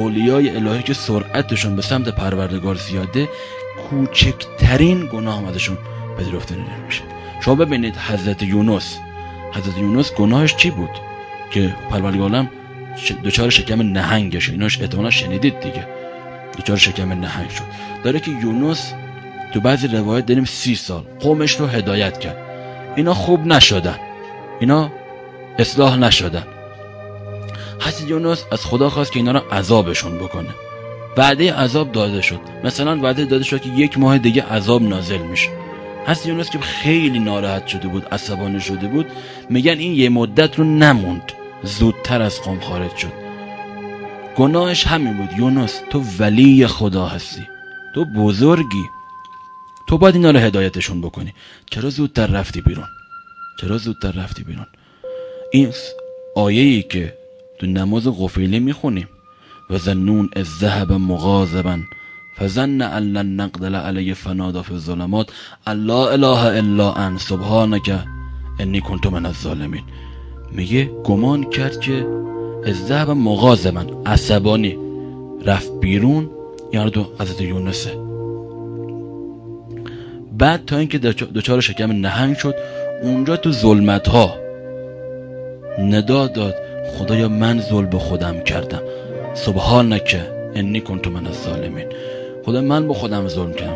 اولیای الهی که سرعتشون به سمت پروردگار زیاده، کوچکترین گناه ازشون پذیرفته نمیشه. شما ببینید حضرت یونس گناهش چی بود که پروردگار عالم دچار شکم نهنگ شد. ایناش احتمالاً شنیدید دیگه، دچار شکم نهنگ شد. داره که یونس تو بعضی روایت داریم 30 سال قومش رو هدایت کرد، اینا خوب نشدن، اینا اصلاح نشدن. حضرت یونس از خدا خواست که اینا رو عذابشون بکنه. وعده عذاب داده شد، مثلا وعده داده شد که 1 ماه دیگه عذاب نازل میشه. حضرت یونس که خیلی ناراحت شده بود، عصبانی شده بود، میگن این یه مدت رو نموند، زودتر از قوم خارج شد. گناهش همین بود. یونس تو ولی خدا هستی، تو بزرگی، تو باید اینا رو هدایتشون بکنی، چرا زودتر رفتی بیرون؟ این آیه‌ای که تو نماز غفیله میخونیم و ظنون اذ ذهب مغاضبا فظن ان لن نقدر علیه فنادی فی الظلمات لا اله الا انت سبحانک انی کنت من الظالمین. میگه گمان کرد که اذ ذهب مغاضبا، عصبانی، رفت بیرون. یعنی تو حضرت یونسه. بعد تا اینکه دچار شکم نهنگ شد، اونجا تو ظلمت ها ندا داد خدایا من ظلم به خودم کردم، سبحانک انی کنت من الظالمین. خدا من به خودم ظلم کردم،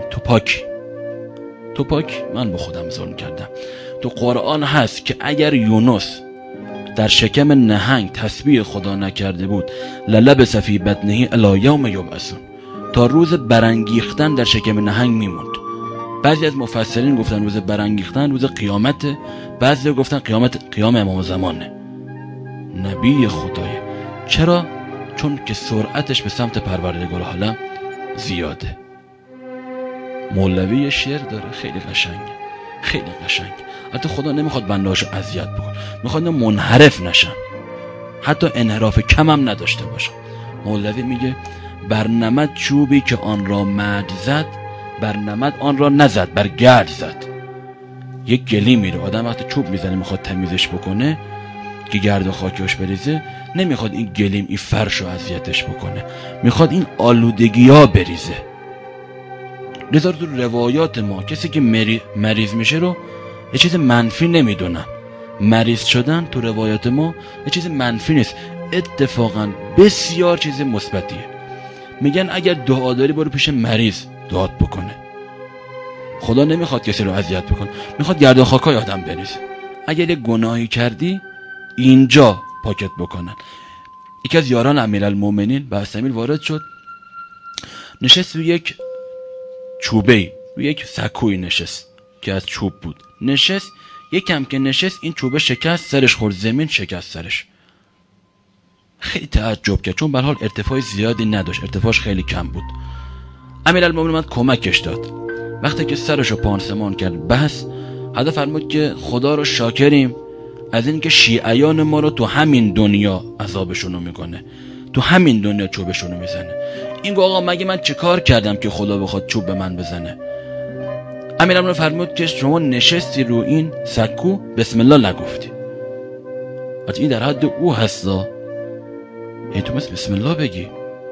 تو پاک، من به خودم ظلم کردم. تو قرآن هست که اگر یونس در شکم نهنگ تسبیح خدا نکرده بود للبث فی بطنه الی یوم یبعثون، تا روز برانگیختن در شکم نهنگ میموند. بعضی از مفسرین گفتن روز برانگیختن روز قیامته، بعضی گفتن قیام امام زمانه، نبی خدایه. چرا؟ چون که سرعتش به سمت پروردگار عالم زیاده. مولوی شعر داره، خیلی قشنگ. حتی خدا نمیخواد بندهاشو اذیت بکنه، میخواد منحرف نشن، حتی انحراف کم هم نداشته باشن. مولوی میگه برنمد چوبی که آن را مد زد، برنمد آن را نزد بر گرد زد. یک گلی میره، آدم وقتی چوب میزنه میخواد تمیزش بکنه که گرد و خاکش بریزه، نمیخواد این گلیم این فرش رو اذیتش بکنه، میخواد این آلودگی ها بریزه. لذا تو روایات ما کسی که مریض میشه رو یه چیز منفی نمیدونن. مریض شدن تو روایات ما یه چیز منفی نیست، اتفاقا بسیار چیز مثبتیه. میگن اگر دعا داری برو پیش مریض دعات بکنه. خدا نمیخواد کسی رو اذیت بکنه، میخواد گرد و خاکای آدم بریزه. اگر یه گناهی کردی اینجا پاکت بکنن. یکی از یاران امیرالمومنین به استمیر وارد شد، نشست روی یک چوبه‌ای، روی یک سکوی نشست که از چوب بود. نشست، یکم که نشست این چوبه شکست، سرش خورد زمین، شکست سرش. خیلی تعجب کرد چون به هر حال ارتفاع زیادی نداشت، ارتفاعش خیلی کم بود. امیرالمومنین اومد کمکش داد. وقتی که سرشو پانسمان کرد بس، حدا فرمود که خدا رو شاکریم از این که شیعیان ما رو تو همین دنیا عذابشونو میکنه، تو همین دنیا چوبشونو میزنه. این گفت آقا مگه من چه کار کردم که خدا بخواد چوب به من بزنه؟ امیرالمومنین فرمود که شما نشستی رو این سکو بسم الله نگفتی. حتی این در حد او هستا، یعنی تو بسم الله بگی.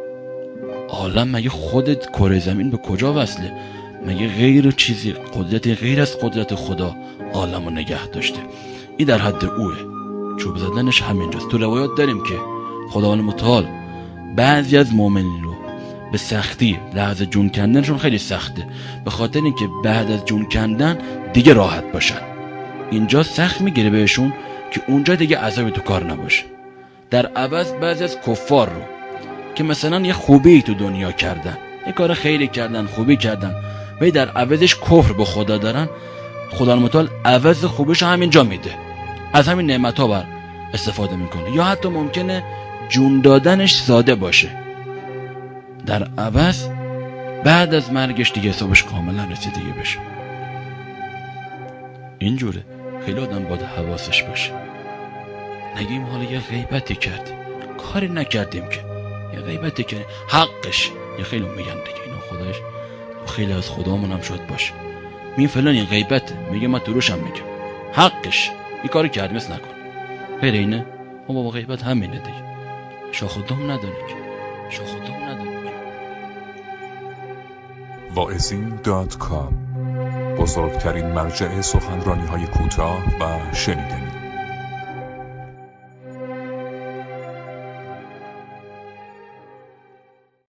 عالم مگه خودت کره زمین به کجا وصله؟ مگه غیر چیزی قدرتی غیر از قدرت خدا عالمو نگه داشته؟ این در حد اوه. چوب زدنش همینجاست. تو روایات داریم که خداوند متعال بعضی از مؤمنین رو به سختی لحظه جون کندنشون خیلی سخته، به خاطر اینکه بعد از جون کندن دیگه راحت باشن. اینجا سخت میگیره بهشون که اونجا دیگه عذابی تو کار نباشه. در عوض بعضی از کفار رو که مثلا یه خوبی تو دنیا کردن، یه کار خیلی کردن، خوبی کردن، ولی در عوضش کفر به خدا دارن، خدا متعال عوض خوبیشو همینجا میده، از همین نعمت‌ها بر استفاده میکنه. یا حتی ممکنه جون دادنش ساده باشه، در عوض بعد از مرگش دیگه حسابش کاملا رسیدگی بشه. اینجوره. خیلی آدم باید حواسش باشه. نگیم حالا یه غیبتی کردیم، کاری نکردیم که یه غیبتی کردیم حقش، یه خیلی میگن دیگه اینو خدایش خیلی از خدامون هم شاید باشه، می فلان این غیبته، میگه من دروشم میگم حقش، این کاری کردیم نکن. غیر اینه ما با غیبت همینه دیگه، شاخ و دام نداره که. خودمون نداریم. واعظین.com، بزرگترین مرجع سخنرانی‌های کوتاه و شنیدنی.